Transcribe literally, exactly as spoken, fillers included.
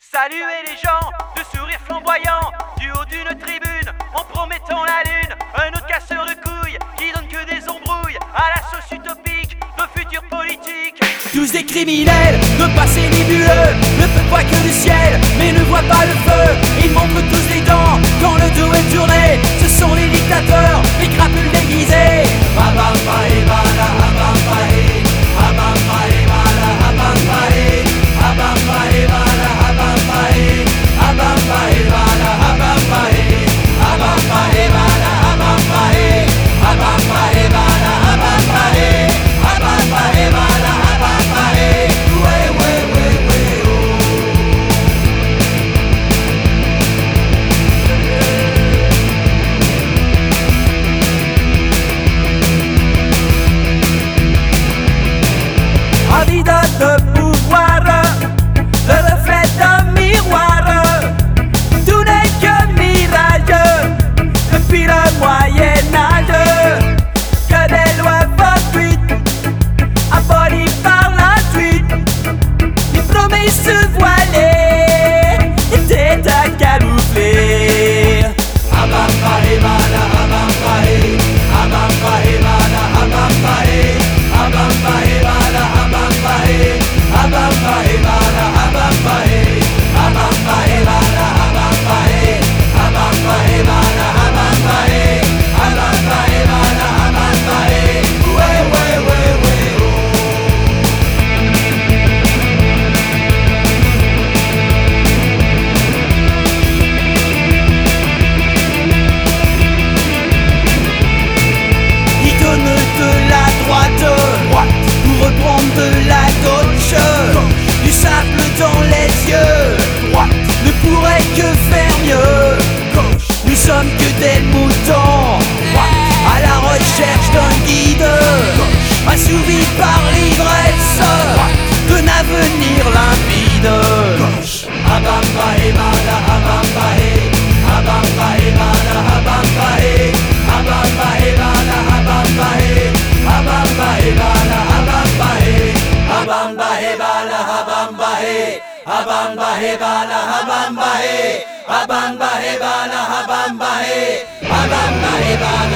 Saluer les gens de sourire flamboyant du haut d'une tribune en promettant la lune. Un autre casseur de couilles qui donne que des embrouilles à la sauce utopique de futurs politiques. Tous des criminels, de passé nébuleux, ne peut pas que du ciel, mais ne voit pas le feu. Ils montrent tous les dents quand le dos est tourné. Ce sont les dictateurs, les crapules déguisés. De pouvoir, le reflet d'un miroir, tout n'est que mirage, depuis le Moyen-Âge, que des lois fortuites, abolies par la suite, les promesses voilées étaient à camoufler. Abambae bala, abambae, abambae bala, abambae, abambae bala, abambae. Abambae bala, abambae, abambae bala, abambae, abambae bala, abambae, abambae bala, abambae, ouais ouais ouais ouais Ils donnent de la droite, droite, pour reprendre de la gauche. Du sable dans les yeux, droite, ne pourrait que faire mieux. Gauche, nous sommes que des moutons, droite, à la recherche d'un guide, gauche, assouvis par l'ivresse, droite, d'un avenir limpide. Gauche, abambae bala, abambae, abambae bala, abambae, abambae bala, abambae, abambae bala, abambae, abambae bala, abambae, abambae bala, abambae, abambae bala, abambae, abambae bala.